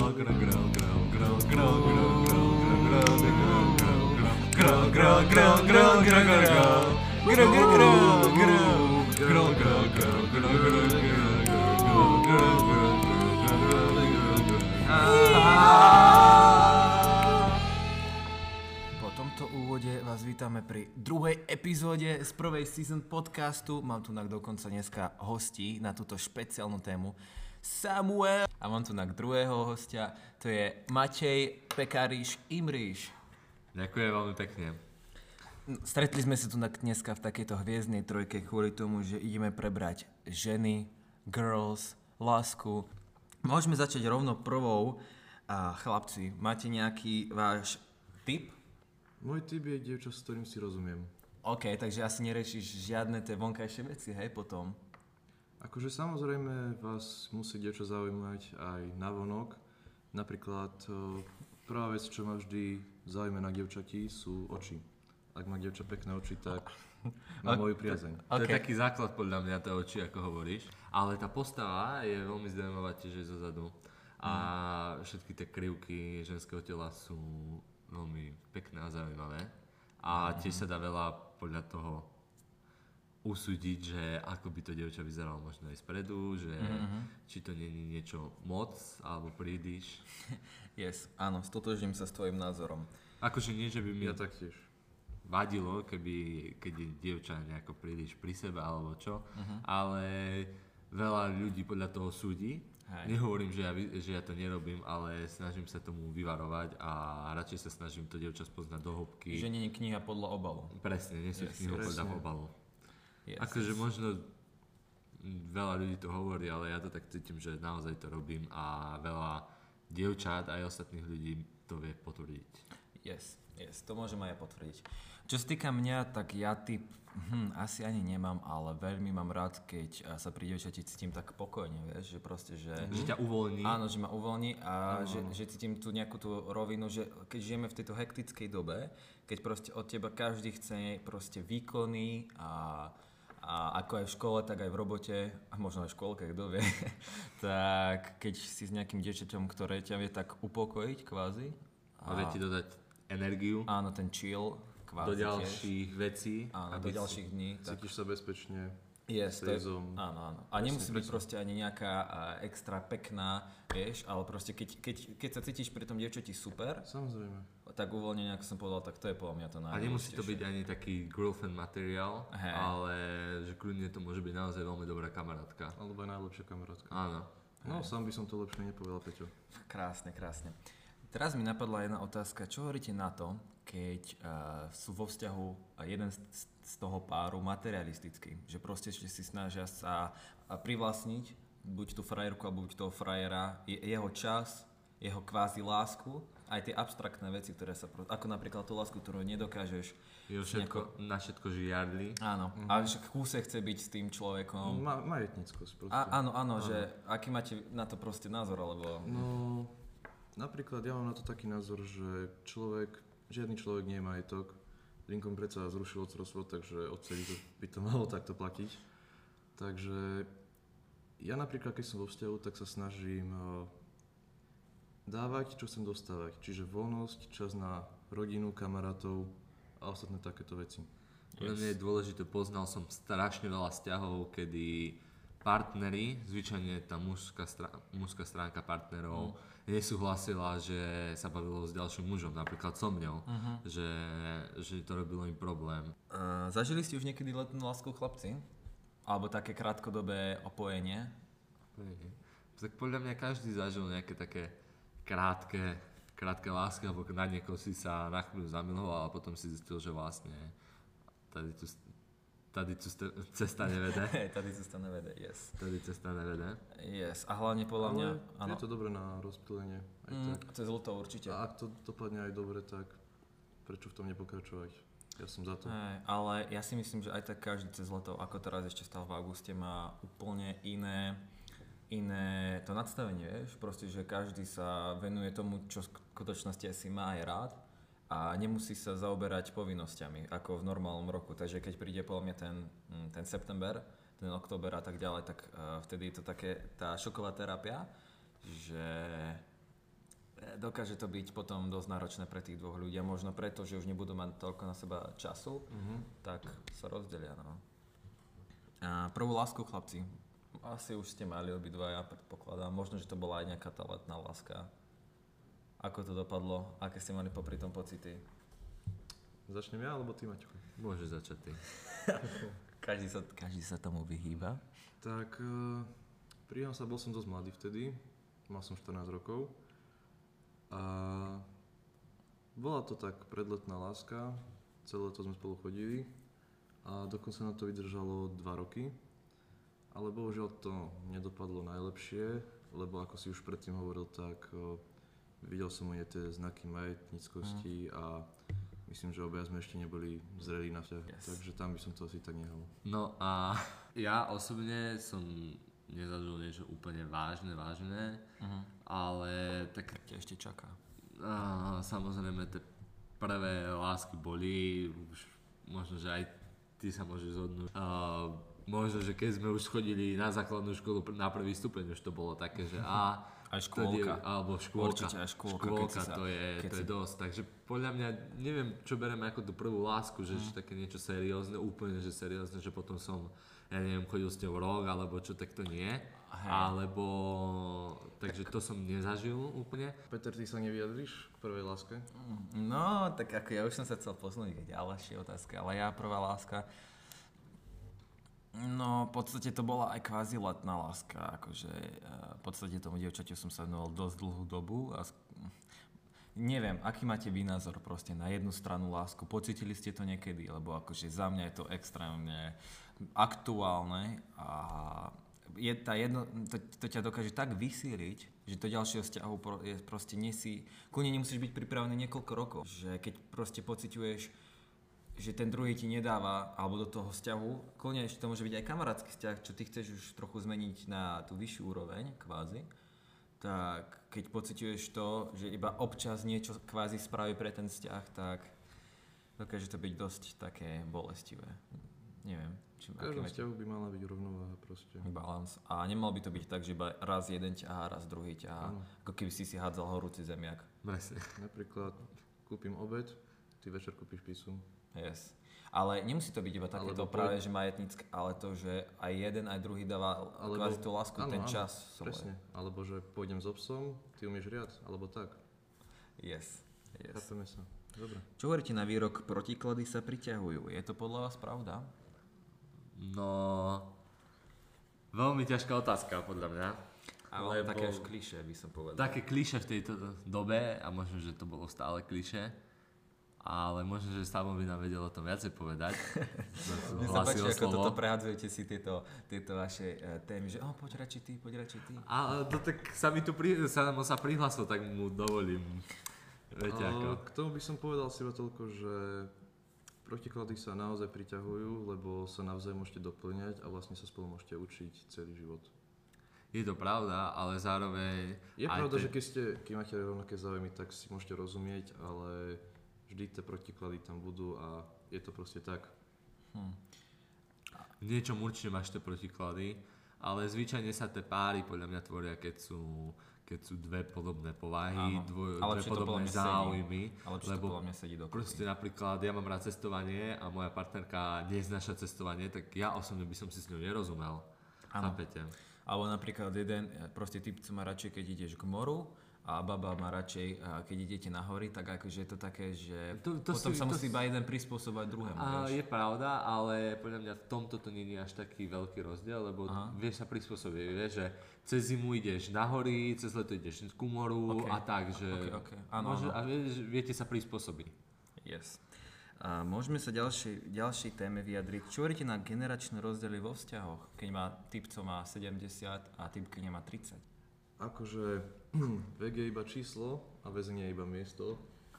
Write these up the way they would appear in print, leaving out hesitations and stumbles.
Vás vítame pri druhej epizóde z prvej season podcastu. Mám tu dokonca dneska hostí na túto špeciálnu tému Samuel. A mám tu druhého hostia, to je Matej Pekáriš Imríš. Ďakujem veľmi pekne. Stretli sme sa tu dneska v takejto hviezdnej trojke kvôli tomu, že ideme prebrať ženy, girls, lásku. Môžeme začať rovno prvou. Chlapci, máte nejaký váš tip? Môj typ je dievča, s ktorým si rozumiem. OK, takže asi neriešiš žiadne tie vonkajšie veci, hej, potom? Akože samozrejme vás musí dievča zaujímať aj navonok. Napríklad prvá vec, čo ma vždy zaujíma na dievčati, sú oči. Ak má dievča pekné oči, tak má moju priazeň. To je taký základ podľa mňa, tie oči, ako hovoríš. Ale tá postava je veľmi zaujímavá tiež zozadu. A všetky tie krivky ženského tela sú veľmi pekné a zaujímavé. A tiež sa dá veľa podľa toho usúdiť, že ako by to dievča vyzeralo možno aj spredu, že či to nie je niečo moc, alebo príliš. Yes, áno, stotožním sa s tvojim názorom. Akože nie, že by mi Ja taktiež vadilo, keď je dievča nejako príliš pri sebe alebo čo, ale veľa ľudí podľa toho súdi. Hej. Nehovorím, že ja to nerobím, ale snažím sa tomu vyvarovať a radšej sa snažím to dievča spoznať do hĺbky. Že nie je kniha podľa obalu. Presne, nie sú knihy podľa obalu. Yes, akože možno veľa ľudí to hovorí, ale ja to tak cítim, že naozaj to robím a veľa dievčat aj ostatných ľudí to vie potvrdiť. Yes, to môžem aj ja potvrdiť. Čo sa týka mňa, tak ja typ asi ani nemám, ale veľmi mám rád, keď sa pri dievčati cítim tak pokojne, vieš, že proste, že ťa uvoľní. Áno, že ma uvoľní a že cítim tu nejakú tú rovinu, že keď žijeme v tejto hektickej dobe, keď proste od teba každý chce proste výkony a ako aj v škole, tak aj v robote, a možno aj v škôlke, kto vie, tak keď si s nejakým dievčaťom, ktoré ťa vie tak upokojiť kvázi. A vie ti dodať energiu. Áno, ten chill. Kvázi do ďalších vecí. Áno, do ďalších dní. Cítiš sa bezpečne. Yes, áno. A nemusí byť proste ani nejaká extra pekná, vieš, ale proste keď sa cítiš pri tom dievčati super, samozrejme, tak uvoľnenie, ako som povedal, tak to je podľa mňa to najdôležitejšie. A nemusí to byť ani taký girlfriend materiál, ale že kľudne to môže byť naozaj veľmi dobrá kamarátka. Alebo aj najlepšia kamarátka. Áno. No, sám by som to lepšie nepovedal, Peťo. Krásne. Teraz mi napadla jedna otázka. Čo hovoríte na to, keď sú vo vzťahu jeden z toho páru materialistický? Že proste že si snažia sa privlastniť buď tú frajerku, alebo buď toho frajera, jeho čas, jeho kvázi lásku, aj tie abstraktné veci, ktoré sa ako napríklad tú lásku, ktorú nedokážeš na všetko žiadli. Áno, a že v kúse chce byť s tým človekom. Majetníckosť proste. Áno, že aký máte na to proste názor, alebo... No, napríklad ja mám na to taký názor, že žiadny človek nie je majetok. Lincoln predsa zrušil otcovstvo, takže odtedy by to malo takto platiť. Takže ja napríklad, keď som vo vzťahu, tak sa snažím dávať, čo chcem dostávať. Čiže voľnosť, čas na rodinu, kamarátov a ostatné takéto veci. Pre mňa je dôležité, poznal som strašne veľa vzťahov, kedy partneri, zvyčajne tá mužská stránka partnerov nesúhlasila, že sa bavilo s ďalším mužom, napríklad so mňou, že to robilo im problém. Zažili ste už niekedy letnú lásku, chlapci? Alebo také krátkodobé opojenie? Tak podľa mňa každý zažil nejaké také krátke lásky, alebo na niekoho si sa na chvíľu zamiloval a potom si zistil, že vlastne tady tu cesta nevede. Tady cesta nevede, yes. Tady cesta nevede. Yes, a hlavne podľa mňa... Ale je to dobré na rozptýlenie. To je zlato určite. A ak to dopadne aj dobre, tak prečo v tom nepokračovať? Ja som za to. Ale ja si myslím, že aj tak každý cez leto, ako teraz ešte stále v auguste, má úplne iné to nadstavenie, vieš? Proste, že každý sa venuje tomu, čo v skutočnosti asi má aj rád. A nemusí sa zaoberať povinnosťami, ako v normálnom roku. Takže keď príde podľa mňa ten september, ten október a tak ďalej, tak vtedy je to také tá šoková terapia, že dokáže to byť potom dosť náročné pre tých dvoch ľudí a možno preto, že už nebudú mať toľko na seba času, tak sa rozdelia. No. A prvú lásku, chlapci, asi už ste mali obidvaja, predpokladám. Možno, že to bola aj nejaká tá letná láska. Ako to dopadlo? Aké ste mali popri tom pocity? Začnem ja, alebo ty, Maťko? Môže začať ty. Každý sa tomu vyhýba. Tak, priznám sa, bol som dosť mladý vtedy. Mal som 14 rokov. A bola to tak predletná láska. Celé to sme spolu chodili. A dokonca na to vydržalo 2 roky. Ale bohužiaľ to nedopadlo najlepšie, lebo ako si už predtým hovoril, tak videl som u nej tie znaky majetníckosti a myslím, že obaja sme ešte neboli zrelí na vzťah, takže tam by som to asi tak nehal. No a ja osobne som nezažil niečo úplne vážne, ale tak Ešte čaká. samozrejme tie prvé lásky boli, už možno, že aj ty sa môžeš zhodnúť. Možno, že keď sme už chodili na základnú školu na prvý stupeň, už to bolo také, že Aj škôlka. alebo škôlka. Určite aj škôlka. Škôlka, to je dosť. Takže podľa mňa, neviem, čo bereme ako tú prvú lásku, že také niečo seriózne, úplne, že seriózne, že potom som, ja neviem, chodil s ňou rok, alebo čo, tak to nie. Alebo, takže to som nezažil úplne. Peter, ty sa nevyjadríš k prvej láske? No, tak ako ja už som sa chcel posunúť k ďalšej otázke, ale ja prvá láska, no v podstate to bola aj kvázi letná láska, akože v podstate tomu dievčaťu som sa venoval dosť dlhú dobu a neviem, aký máte vy názor proste na jednu stranu lásku, pocítili ste to niekedy, lebo akože za mňa je to extrémne aktuálne a je to ťa dokáže tak vysíliť, že do ďalšieho vzťahu je proste kľudne nemusíš byť pripravený niekoľko rokov, že keď proste pociťuješ, že ten druhý ti nedáva, alebo do toho vzťahu, kľudne ešte to môže byť aj kamarátsky vzťah, čo ty chceš už trochu zmeniť na tú vyššiu úroveň, kvázi, tak keď pociťuješ to, že iba občas niečo kvázi spraví pre ten vzťah, tak dokáže to byť dosť také bolestivé. Neviem. V každom vzťahu by mala byť rovnováha proste. Balans. A nemal by to byť tak, že iba raz jeden ťahá, raz druhý ťahá. Ako keby si hádzal horúci zemiak. Presne. Napríklad kúpim obed, ty večer kúpiš pizzu. Yes. Ale nemusí to byť iba takéto práve, že majetnícke, ale to, že aj jeden, aj druhý dáva kvázi tú lásku, ten čas. Presne. Alebo že pôjdem s obsom, ty umieš riad, alebo tak. Yes. Chápeme sa. Dobre. Čo hovoríte na výrok protiklady sa priťahujú? Je to podľa vás pravda? No, veľmi ťažká otázka podľa mňa. Ale také až klišé by som povedal. Také klišé v tejto dobe a možno, že to bolo stále klišé. Ale možno, že Samo by nám vedel o tom viacej povedať. Mne sa páči, ako toto prehadzujete si tieto vaše témy, že poď radšej ty. A to tak sa mi tu sa prihlásil, tak mu dovolím. Viete ako. K tomu by som povedal si iba toľko, že protiklady sa naozaj priťahujú, lebo sa navzájom môžete doplňať a vlastne sa spolu môžete učiť celý život. Je to pravda, ale zároveň... Je pravda, že keď máte rovnaké záujmy, tak si môžete rozumieť, ale vždy tie protiklady tam budú a je to proste tak. V niečom určite máš tie protiklady, ale zvyčajne sa tie páry podľa mňa tvoria, keď sú dve podobné povahy, dve podobné záujmy. Ale či to podľa mňa sedí dokopy. Proste napríklad ja mám rád cestovanie a moja partnerka neznáša cestovanie, tak ja osobne by som si s ňou nerozumel. Chápete? Alebo napríklad jeden proste typ, co má radšej, keď ideš k moru, a baba má radšej, keď idete na hory, tak akože je to také, že potom sa musí iba jeden prispôsobať druhému. Je pravda, ale podľa mňa v tomto to nie je až taký veľký rozdiel, lebo vieš sa prispôsobiť, vieš, že cez zimu ideš na hory, cez leto ideš ku moru a tak, že a viete sa prispôsobiť. Yes. A môžeme sa ďalšej téme vyjadriť. Čo hovoríte na generačné rozdiely vo vzťahoch, keď má typ, co má 70 a typ, keď nemá 30? Akože vek je iba číslo a väzenie je iba miesto.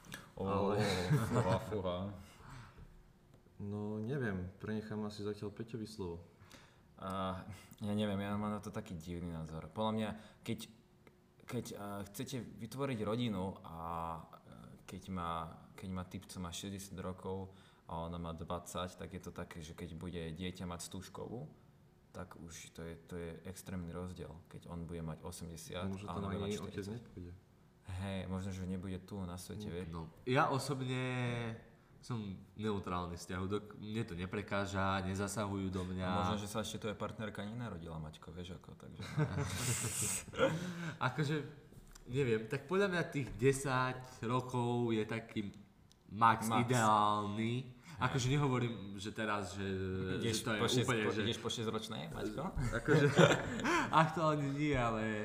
Fúha. No neviem, prenechám asi zatiaľ Peťovi slovo. Ja neviem, ja mám na to taký divný názor. Podľa mňa, keď chcete vytvoriť rodinu a keď má typ, co má 60 rokov a ona má 20, tak je to také, že keď bude dieťa mať stúžkovú, tak už to je extrémny rozdiel, keď on bude mať 80 Môže a tam ona bude ani mať 40. otec nepôjde. Hej, možno, že nebude tu na svete, vieš. No, ja osobne som neutrálny vzťahu, mne to neprekáža, nezasahujú do mňa. A možno, že sa ešte tvoja partnerka nenarodila, Maťko, vieš ako, takže... Akože, neviem, tak podľa mňa tých 10 rokov je taký max. Ideálny. Akože nehovorím, že teraz, že to je úplne, že... Ideš po 6-ročnej, Maťko? Akože, aktuálne nie, ale...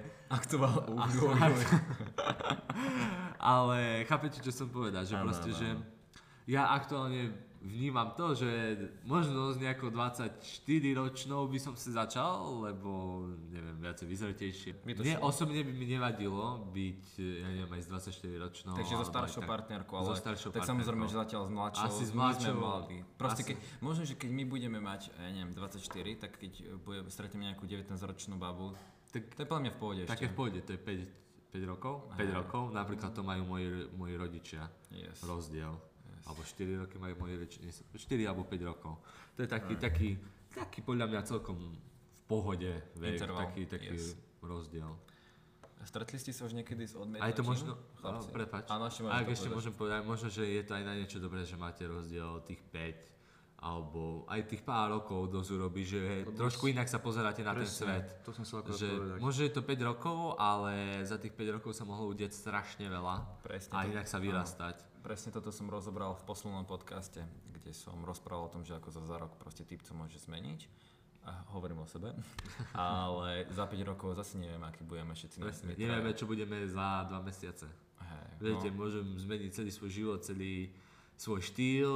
Ale chápete, čo som povedal, že proste, že ja aktuálne vnímam to, že možno s nejakou 24-ročnou by som si začal, lebo neviem, viacej vyzretejšie. Mne osobne by mi nevadilo byť, ja neviem, aj s 24-ročnou. Takže so staršou partnerkou, ale tak samozrejme, že zatiaľ s mladšou. Asi s mladšou. Sme mladí. Proste možno, že keď my budeme mať, ja neviem, 24, tak keď stretneme nejakú 19-ročnú babu, tak to je podľa mňa v pohode ešte. Tak je v pohode, to je 5 rokov? 5 rokov, napríklad to majú moji rodičia. Rozdiel. Alebo 4 roky majú moji rodičia, 4 alebo 5 rokov. To je taký podľa mňa celkom v pohode vek, taký rozdiel. Stretli ste sa už niekedy s odmietnutím? A je to možno, prepáč, áno, ešte môžem povedať, možno, že je to aj na niečo dobré, že máte rozdiel tých 5 alebo aj tých pár rokov dosť urobí, že trošku inak sa pozeráte na ten svet. To som chcel že povedať. Možno je to 5 rokov, ale za tých 5 rokov sa mohlo udieť strašne veľa. Presne a inak sa vyrastať. Presne toto som rozobral v poslednom podcaste, kde som rozprával o tom, že ako za rok proste typ sa môže zmeniť. A hovorím o sebe. Ale za 5 rokov zase neviem, aký budeme všetci. Nevieme, čo budeme za 2 mesiace. Viete, môžem zmeniť celý svoj život, celý svoj štýl,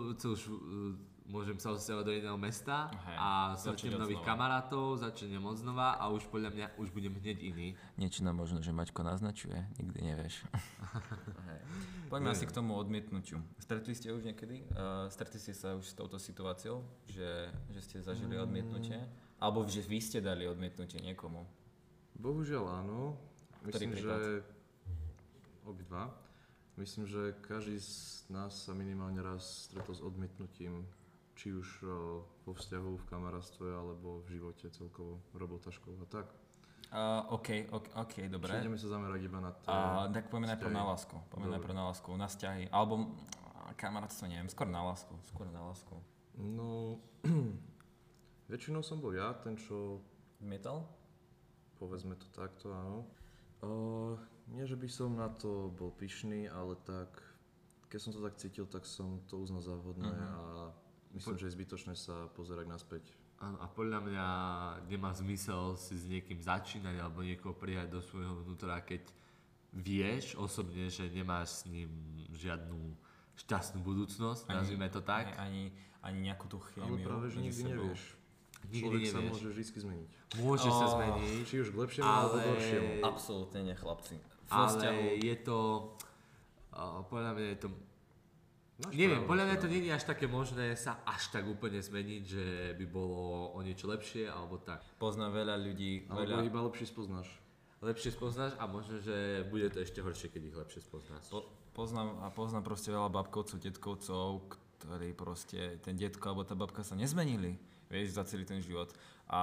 môžem sa odsťahovať do iného mesta a stretnem nových kamarátov, začnem od znova a už podľa mňa už budem hneď iný. Niečo nám možno, že Maťko naznačuje, nikdy nevieš. Poďme asi k tomu odmietnutiu. Stretli ste už niekedy? Stretli ste sa už s touto situáciou, že ste zažili odmietnutie? Alebo že vy ste dali odmietnutie niekomu? Bohužiaľ áno. Myslím, prípad? že obidva. Myslím, že každý z nás sa minimálne raz stretol s odmietnutím, či už vo vzťahu, v kamarátstve, alebo v živote celkovo, robota, škola, tak. OK, dobre. Či ideme sa zamerať iba na to. Tak poďme najprv na lásku. Na vzťahy. Alebo kamarátstvo, neviem, skôr na lásku. No, väčšinou som bol ja, ten, čo... Odmietal? Povedzme to takto, áno. Nie, že by som na to bol pyšný, ale tak, keď som to tak cítil, tak som to uznal za vhodné a myslím, že je zbytočné sa pozerať naspäť. Áno, a podľa mňa nemá zmysel si s niekým začínať alebo niekoho prijať do svojho vnútra, keď vieš osobne, že nemáš s ním žiadnu šťastnú budúcnosť, nazvime to tak. Ani nejakú tú chémiu. Ale práve, že nikdy nevieš. Človek sa môže vždy zmeniť. Môže sa zmeniť. Či už k lepšiemu alebo k horšiemu. Absolútne nie, chlapci. Ale je to, podľa mňa je to, neviem, podľa mňa to nie je až také možné sa až tak úplne zmeniť, že by bolo o niečo lepšie alebo tak. Poznám veľa ľudí. Alebo iba lepšie spoznáš. Lepšie spoznáš a možno, že bude to ešte horšie, keď ich lepšie spoznáš. Poznám proste veľa babkovcov, detkovcov, ktorí proste, ten detko alebo tá babka sa nezmenili, vieš, za celý ten život.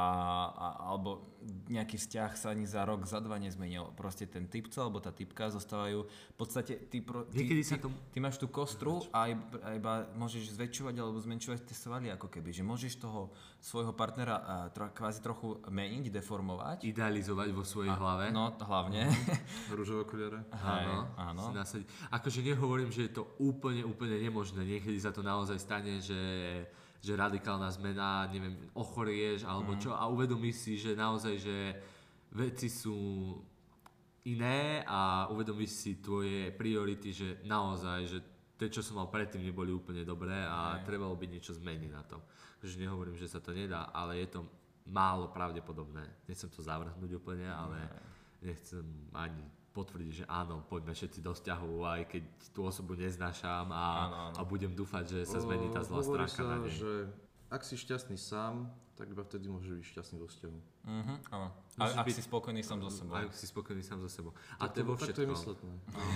Alebo nejaký vzťah sa ani za rok, za 2 nezmenil. Proste ten typco alebo tá typka zostávajú v podstate, ty máš tú kostru a iba môžeš zväčšovať alebo zmenšovať tie svaly ako keby, že môžeš toho svojho partnera kvázi trochu meniť, deformovať. Idealizovať vo svojej hlave. No, hlavne. Rúžové okuliare. Áno. Akože nehovorím, že je to úplne nemožné. Niekedy sa to naozaj stane, že radikálna zmena, neviem, ochorieš alebo čo a uvedomíš si, že naozaj, že veci sú iné a uvedomíš si tvoje priority, že naozaj, že tie, čo som mal predtým, neboli úplne dobré a trebalo by niečo zmeniť na to. Takže nehovorím, že sa to nedá, ale je to málo pravdepodobné. Nechcem to zavrhnúť úplne, ale nechcem ani potvrdiť, že áno, poďme všetci do vzťahu, aj keď tú osobu neznášam a budem dúfať, že sa zmení tá zlá stránka na nej. Že ak si šťastný sám, tak iba vtedy môžeš byť šťastný vo vzťahu. Áno. Ak si spokojný sám so sebou. Ak si spokojný sám so sebou. A to je vo všetkom. Tak to je mysletné.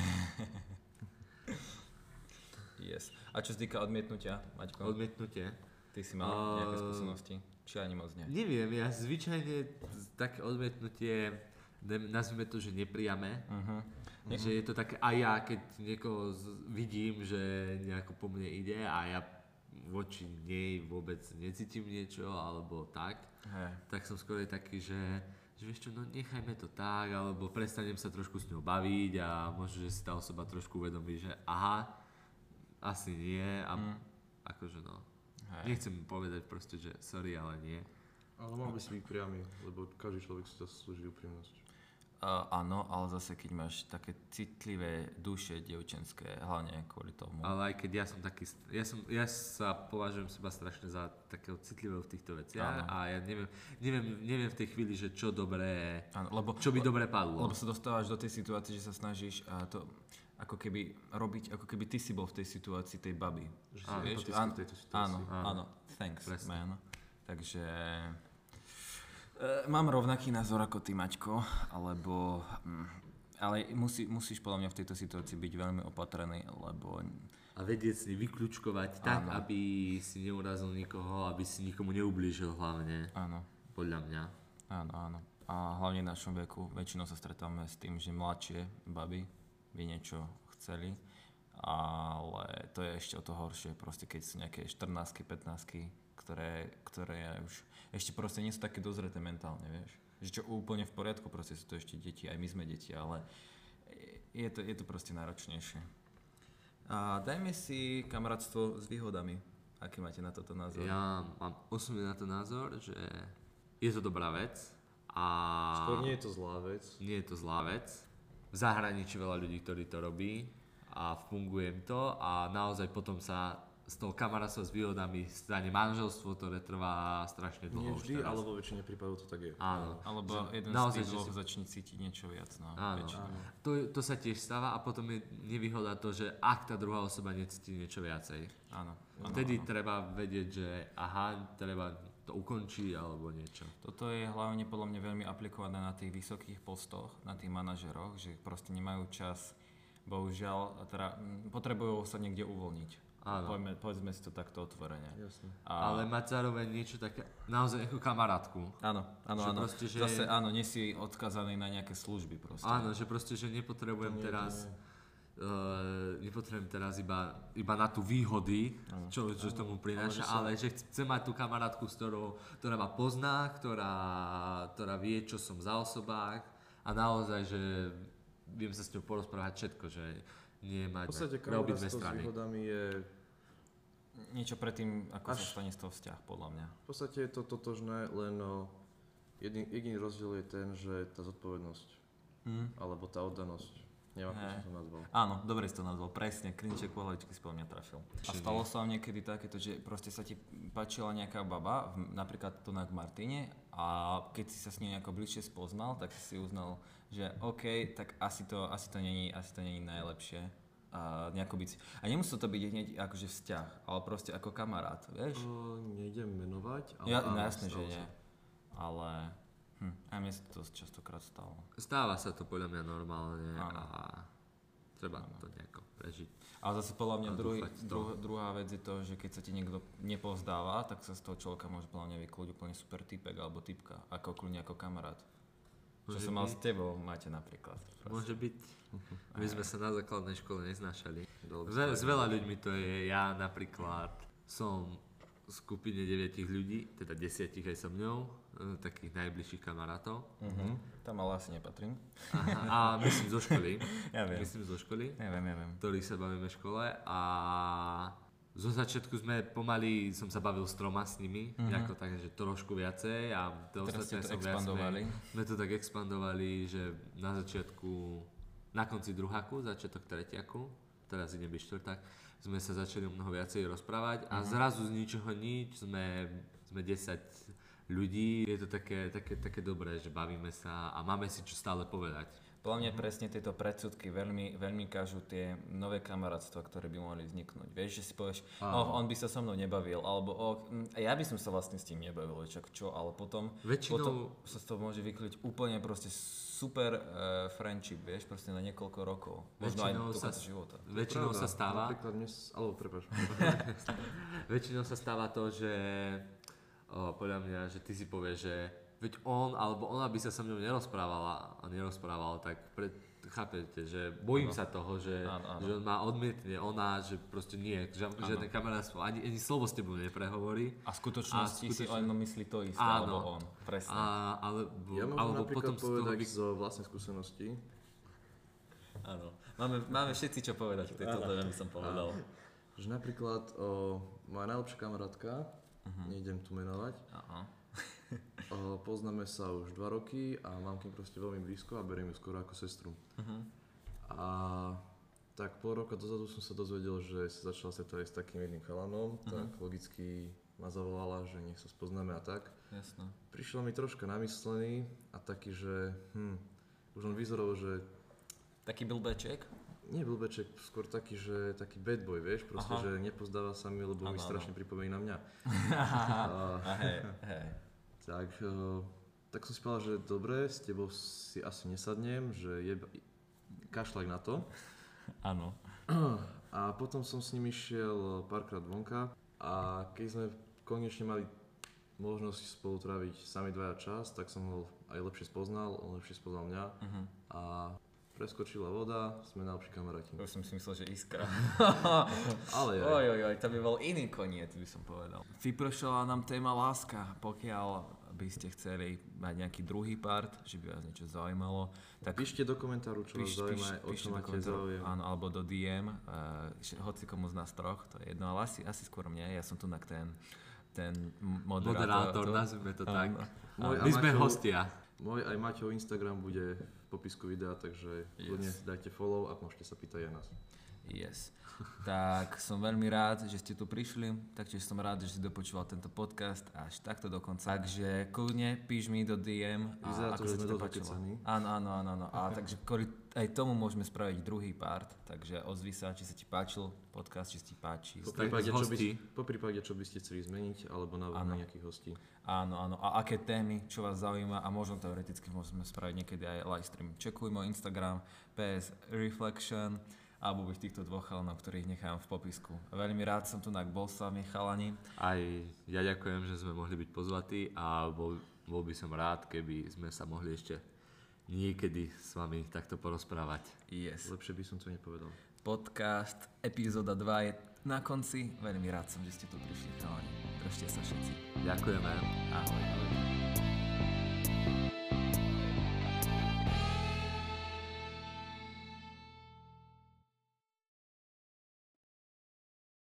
Yes. A čo sa týka odmietnutia, Maťko? Odmietnutie? Ty si mal nejaké skúsenosti? Či ani moc nie? Neviem, ja zvyčajne také odmietnutie nazvime to, že nepriame. Že je to také, a ja keď niekoho vidím, že nejako po mne ide a ja voči nej vôbec necítim niečo alebo tak, tak som skôr taký, že vieš čo, no nechajme to tak, alebo prestanem sa trošku s ňou baviť a možno, že si tá osoba trošku uvedomí, že aha, asi nie a akože no. Nechcem povedať proste, že sorry, ale nie. Ale mal by si byť priamy, lebo každý človek si zaslúži úprimnosť. Áno, ale zase keď máš také citlivé duše dievčenské, hlavne kvôli tomu. Ale aj keď ja som taký, ja sa považujem seba strašne za takého citlivého v týchto veciach a ja neviem v tej chvíli, že čo dobré, čo by dobre padlo. Lebo sa dostávaš do tej situácie, že sa snažíš to ako keby robiť, ako keby ty si bol v tej situácii tej baby. Že si empatický v tejto situácii. Áno, thanks, presne. man. Takže mám rovnaký názor ako ty, Maťko, ale musíš podľa mňa v tejto situácii byť veľmi opatrný, lebo... A vedieť si vyklúčkovať tak, aby si neurazil nikoho, aby si nikomu neublížil hlavne. Áno. Podľa mňa. Áno. A hlavne v našom veku väčšinou sa stretávame s tým, že mladšie baby by niečo chceli, ale to je ešte o to horšie, proste keď sú nejaké 14-ky, 15-ky, ktoré už ešte proste nie sú také dozreté mentálne, vieš. Že čo úplne v poriadku, proste sú to ešte deti, aj my sme deti, ale je to proste náročnejšie. A dajme si kamarátstvo s výhodami. Aký máte na toto názor? Ja mám osobne na to názor, že je to dobrá vec a... Skôr nie je to zlá vec. Nie je to zlá vec. V zahraničí veľa ľudí, ktorí to robí a funguje im to a naozaj potom sa z toho kamarátstva s výhodami stane manželstvo, ktoré trvá strašne dlho. Nie vždy, ale vo väčšine prípadov to tak je. Áno. Alebo jeden naozaj, z tých dvoch začne cítiť niečo viac. No, áno. To sa tiež stáva a potom je nevýhoda to, že ak tá druhá osoba necíti niečo viacej. Áno. Vtedy treba vedieť, že aha, treba to ukončiť alebo niečo. Toto je hlavne podľa mňa veľmi aplikované na tých vysokých postoch, na tých manažeroch, že proste nemajú čas, bohužiaľ, teda potrebujú sa niekde uvoľniť. Povedzme si to takto otvorene. Jasne. Ale mať zároveň niečo také, naozaj ako kamarátku. Áno. Proste, že... Zase áno, nie si odkazaný na nejaké služby proste. Áno, že proste, že nepotrebujem teraz iba na tú výhody, čo tomu prináša, ale že chcem mať tú kamarátku, ktorá ma pozná, ktorá vie, čo som za osobách a naozaj, že viem sa s ňou porozprávať všetko, že nie mať v podstate obidve kamarátstvo s strany. výhodami je... Niečo predtým, ako sa stane z toho vzťah, podľa mňa. V podstate je to totožné, len jediný rozdiel je ten, že tá zodpovednosť, alebo tá oddanosť. Neviem, ako som to nazval. Áno, dobre si to nazval, presne, klinček pohľadičky si podľa mňa trafil. A stalo sa vám niekedy takéto, že proste sa ti páčila nejaká baba, napríklad to na Martine, a keď si sa s ním nejako bližšie spoznal, tak si uznal, že OK, tak asi to není najlepšie. A nemusí to byť hneď akože vzťah, ale proste ako kamarát, vieš? Nejdem menovať, ale jasné, že nie. Ale a mne sa to častokrát stalo. Stáva sa to podľa mňa normálne a treba to nejako prežiť. Ale zase podľa mňa druhá vec je to, že keď sa ti niekto nepovzdáva, tak sa z toho človeka môže podľa mňa vyklúť úplne super typek alebo typka, ako kľudne ako kamarát. Čo som mal s tebou, máte napríklad. Môže byť. My sme sa na základnej škole neznášali. S veľa ľuďmi to je. Ja napríklad som v skupine 9 ľudí, teda 10 aj so mňou, takých najbližších kamarátov. Tam ale asi nepatrím. A myslím zo školy. Ja viem. Ja viem. Ktorých sa bavíme v škole a zo začiatku som sa bavil s 3 s nimi, nejako tak, že trošku viacej a to ostatné sme to tak expandovali, že na začiatku, na konci druháku, začiatok tretiaku, teraz idem byť štvrták, sme sa začali mnoho viacej rozprávať a zrazu z ničoho nič sme 10 ľudí, je to také dobré, že bavíme sa a máme si čo stále povedať. Podľa mňa presne tieto predsudky veľmi, veľmi kážu tie nové kamarátstva, ktoré by mohli vzniknúť. Vieš, že si povieš, on by sa so mnou nebavil, alebo ja by som sa vlastne s tým nebavil, čo, ale potom sa z toho môže vykliť úplne proste super friendship, vieš, proste na niekoľko rokov. Možno aj do konca života. Väčšinou sa stáva... Väčšinou sa stáva to, že podľa mňa, že ty si povieš, že veď on alebo ona by sa so mnou nerozprávala, tak chápete, že bojím sa toho, že on ma odmietne, ona, že proste nie, že žiadne kamarátstvo, ani slovo s tebou neprehovorí. A v skutočnosti si len myslí to isté, alebo on, presne. Ja môžem napríklad povedať zo vlastnej skúsenosti. Áno, máme všetci čo povedať k tejto téme, by som povedal. Že napríklad moja najlepšia kamarátka, nejdem tu menovať, poznáme sa už 2 roky a mám k nim proste veľmi blízko a beriem ju skoro ako sestru. A tak pol roka dozadu som sa dozvedel, že sa začala stretávať s takým jedným chalanom, tak logicky ma zavolala, že nech sa spoznáme a tak. Jasno. Prišiel mi troška namyslený a taký, že už on vyzeral, že... Taký blbeček? Nie blbeček, skôr taký, že taký bad boy, vieš, proste, že nepozdáva sa mi, lebo mi strašne pripomína mňa. Hej. Tak som si povedal, že dobre, s tebou si asi nesadnem, že kašľaj na to. Áno. A potom som s ním išiel párkrát vonka a keď sme konečne mali možnosť spolu tráviť sami dvaja čas, tak som ho aj lepšie spoznal, on lepšie spoznal mňa a preskočila voda, sme najlepší kamaráti. Už som si myslel, že iskra. Ale Ojojoj, to by bol iný koniec, by som povedal. Vypršala nám téma láska, pokiaľ by ste chceli mať nejaký druhý part, že by vás niečo zaujímalo, tak píšte do komentáru, čo vás zaujíma, o čo máte záujem. Áno, alebo do DM, hoci komu z nás troch, to je jedno, ale asi skôr mne, ja som tu na ten moderátor. Nazvime to tak. My sme hostia. Môj aj Maťov Instagram bude v popisku videa, takže kľudne dajte follow a môžete sa pýtať aj nás. Yes. Tak som veľmi rád, že ste tu prišli, taktiež som rád, že si dopočúval tento podcast až takto do konca. Takže kľudne píš mi do DM. Vyzerá to, že sme dosť Áno. A takže aj tomu môžeme spraviť druhý part, takže ozvi sa, či sa ti páčil podcast, či sa ti páči. Po prípade, čo by ste chceli zmeniť, alebo navrhnúť nejakých hostí. Áno. A aké témy, čo vás zaujíma a možno teoreticky môžeme spraviť niekedy aj live stream. Čekuj môj Instagram, PS Reflection, alebo v týchto dvoch chalanov, ktorých nechám v popisku. Veľmi rád som tu bol s vami, chalani. Aj ja ďakujem, že sme mohli byť pozvatí a bol by som rád, keby sme sa mohli ešte niekedy s vami takto porozprávať. Yes. Lepšie by som to nepovedal. Podcast, epizóda 2 je na konci. Veľmi rád som, že ste tu prišli, chalani. Držte sa všetci. Ďakujeme. Ahoj.